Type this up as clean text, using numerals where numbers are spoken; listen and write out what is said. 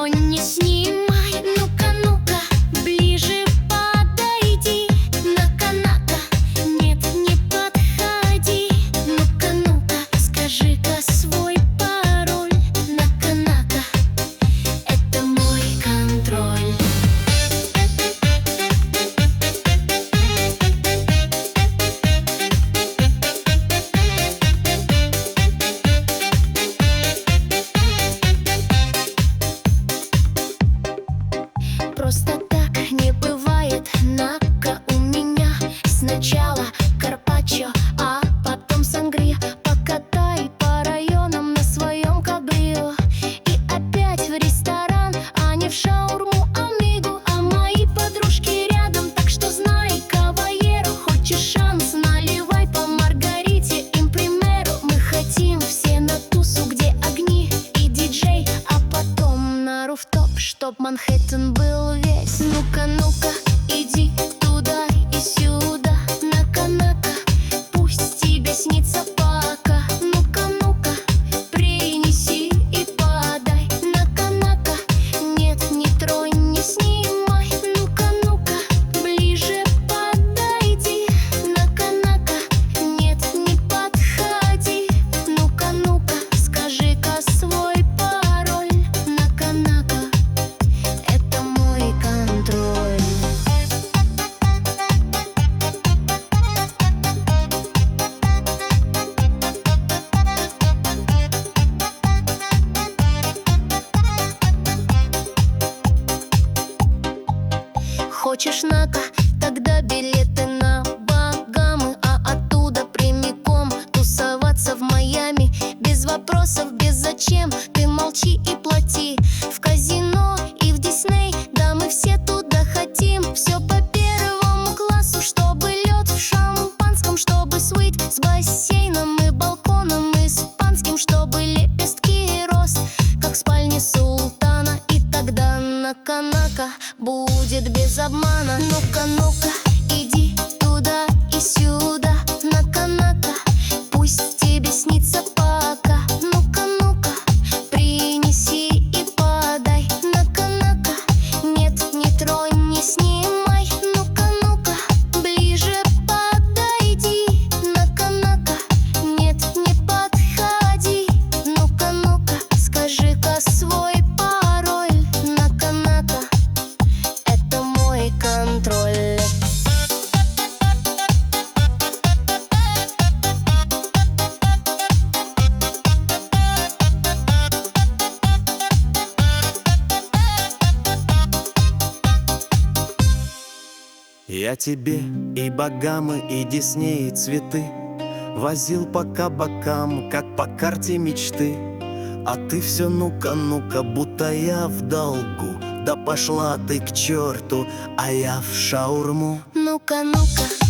тронь, не снимай. Ну-ка, ну-ка, ближе подойди. Нака-нака, нет, не подходи. Ну-ка, ну-ка, скажи-ка свой пароль. Нака-нака, это мой контроль. Просто так не бывает. Нака у меня сначала карпаччо, а потом сангрия. Покатай по районам на своем кабрио. И опять в ресторан, а не в шаурму амигу. А мои подружки рядом, так что знай, кавалеру. Хочешь шанс, наливай по маргарите. Им примеру, мы хотим все на тусу, где огни и диджей. А потом на руфтоп, чтоб Манхэттен был весь. Ну-ка, ну-ка, иди туда и сюда. Нака-нака, пусть тебе снится пока. Ну-ка, ну-ка, принеси и подай. Нака-нака, нет, не тронь, не снимай. Ну-ка, ну-ка, ближе подойди. Нака-нака, нет, не подходи. Ну-ка, ну-ка, скажи-ка свой пароль. Нака-нака, это мой контроль. Хочешь нака? Тогда билеты на Багамы, а оттуда прямиком тусоваться в Майами. Без вопросов, без зачем, ты молчи и плати. В казино и в Дисней, да мы все туда хотим. Все по первому классу, чтобы лед в шампанском, чтобы суит с бассейном и балконом испанским, чтобы лепестки роз, как в спальне султана. И тогда нака-нака будет без обмана. Ну-ка, ну-ка, иди туда и сюда. Нака-нака, пусть тебе снится пока. Ну-ка, ну-ка, принеси и подай. Нака-нака, нет, не тронь, не снимай. Ну-ка, ну-ка, ближе подойди. Нака-нака, нет, не подходи. Ну-ка, ну-ка, скажи-ка свой пароль. Нака-нака, это мой контроль. Я тебе и Багамы, и Дисней, и цветы возил по кабакам, как по карте мечты. А ты все ну-ка, ну-ка, будто я в долгу. Да пошла ты к черту, а я в шаурму. Ну-ка, ну-ка,